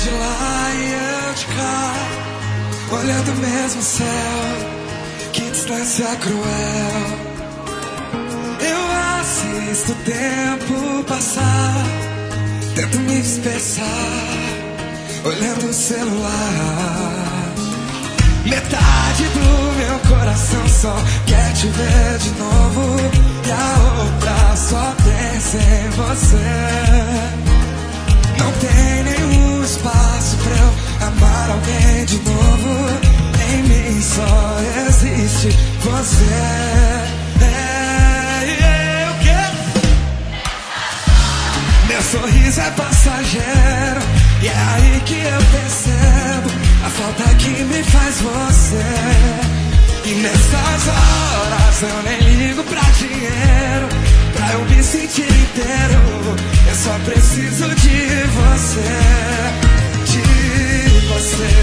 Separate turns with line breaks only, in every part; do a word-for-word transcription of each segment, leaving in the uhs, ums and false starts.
de lá e eu de cá, olhando o mesmo céu, que distância cruel. Eu assisto o tempo passar, tento me dispersar, olhando o celular. Metade do meu coração só quer te ver de novo, e a outra só pensa em você. Não tem nenhum espaço pra eu amar alguém de novo. Em mim só existe você. É, eu quero. Meu sorriso é passageiro, e é aí que eu percebo a falta que me faz você. E nessas horas eu nem ligo pra dinheiro, pra eu me sentir inteiro. Eu só preciso de você, de você.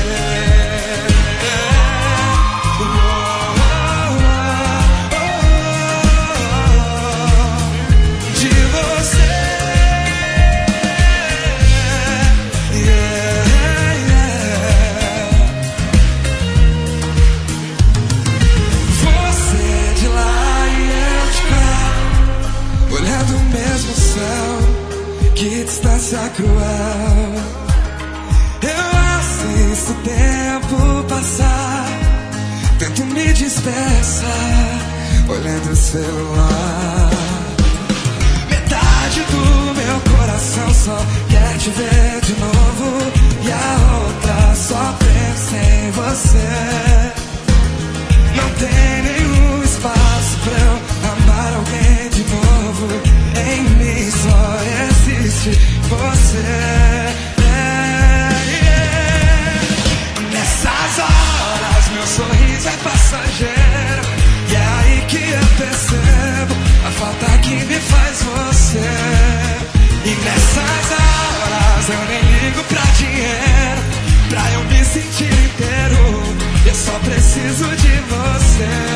Oh, oh, oh, oh, de você. Yeah, yeah. Você de lá e eu de cá, olhando o mesmo céu, que distância cruel. Eu assisto o tempo passar, tento me dispersar, olhando o celular. Metade do meu coração só quer te ver de novo, e a outra só pensa em você. Não tem nenhum espaço pra eu amar alguém de novo. Em mim só existe você. É, yeah. Nessas horas meu sorriso é passageiro, e é aí que eu percebo a falta que me faz você. E nessas horas eu nem ligo pra dinheiro, pra eu me sentir inteiro. Eu só preciso de você.